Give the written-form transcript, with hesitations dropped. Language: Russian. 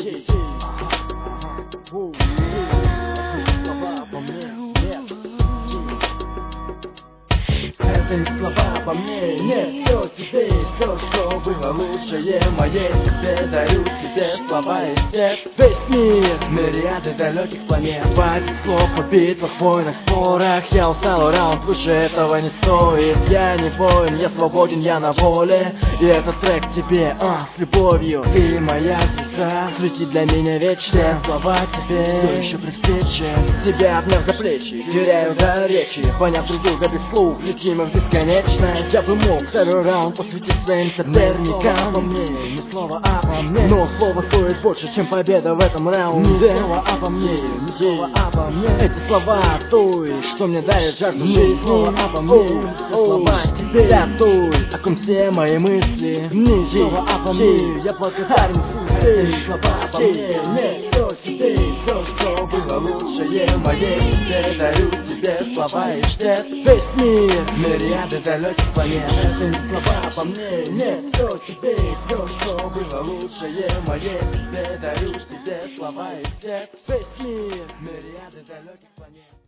Это не слова обо мне, нет, все тебе и все, что было лучшее мое. Тебе дарю, тебе слова и свет. Весь мир, мириады далеких планет. Хватит слов о битвах, войнах, спорах. Я устал, раунд, лучше этого не стоит. Я не воин, я свободен, я на воле. И этот трек тебе, с любовью. Ты моя звезда, свети для меня вечно. Слова тебе, все еще при встрече. Тебя обняв за плечи, теряю до речи. Поняв друг друга без слов, летим в бесконечность. Я бы мог второй раунд посвятить своим соперникам. Обо мне, не слово обо мне, но слово стоит больше, чем победа в этом раунде. Слово обо мне, не слово обо мне. Эти слова той, что мне дарит жажду жизни. Слово обо мне, слова тебе той, о ком все мои мысли. Слово обо мне, я благодарен судьбе. Слова обо мне, нет, все тебе, все, что было лучшее мое. Тебе дарю, тебе слова и чтет. Весь мир, мириады далеких планет. Это не слова обо мне, нет, все тебе, все, что было лучшее мое. Тебе дарю, тебе слова и свет. Весь мир, мириады далеких планет.